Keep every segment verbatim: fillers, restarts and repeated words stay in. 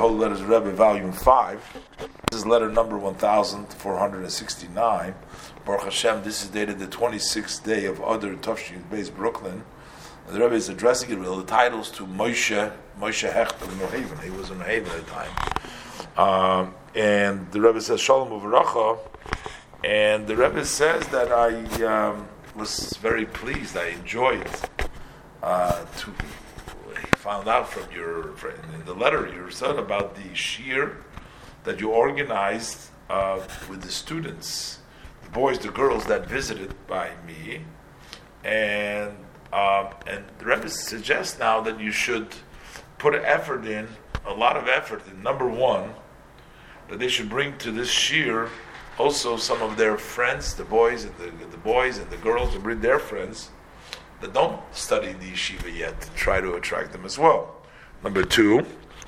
Holy Letters of the Rebbe, Volume five. This is letter number one thousand four hundred sixty-nine. Baruch Hashem, this is dated the twenty-sixth day of Adar Tafshin Beis, Brooklyn. And the Rebbe is addressing it with the titles to Moshe, Moshe Hecht of New Haven. He was in New Haven at the time. Um, and the Rebbe says, Shalom Uvaracha. And the Rebbe says that I um, was very pleased, I enjoyed uh, to found out from your in the letter you said about the shir that you organized uh, with the students, the boys, the girls that visited by me, and um, and the Rebbe suggests now that you should put an effort in, a lot of effort in. Number one, that they should bring to this shir also some of their friends, the boys and the, the boys and the girls, and bring their friends that don't study the yeshiva yet, to try to attract them as well. Number two,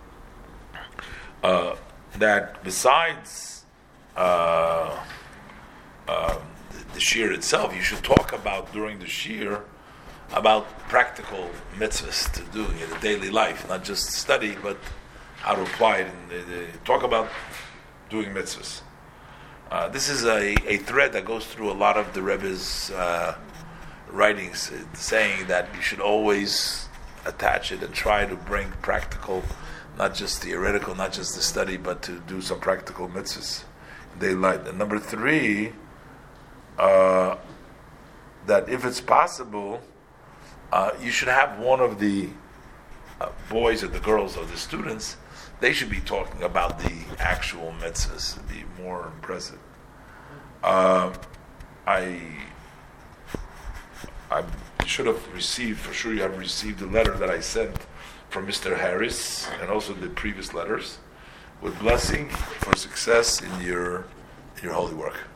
uh, that besides uh, uh, the, the shir itself, you should talk about during the shir about practical mitzvahs to do in the daily life, not just study, but how to apply it. And the, the, talk about doing mitzvahs. Uh, this is a, a thread that goes through a lot of the Rebbe's uh, writings, saying that you should always attach it and try to bring practical, not just theoretical, not just the study, but to do some practical mitzvahs in daily life. And number three, uh, that if it's possible, uh, you should have one of the uh, boys or the girls or the students, they should be talking about the actual mitzvahs, it'd be more impressive. Uh, I I should have received, for sure you have received the letter that I sent from Mister Harris and also the previous letters with blessing for success in your in your holy work.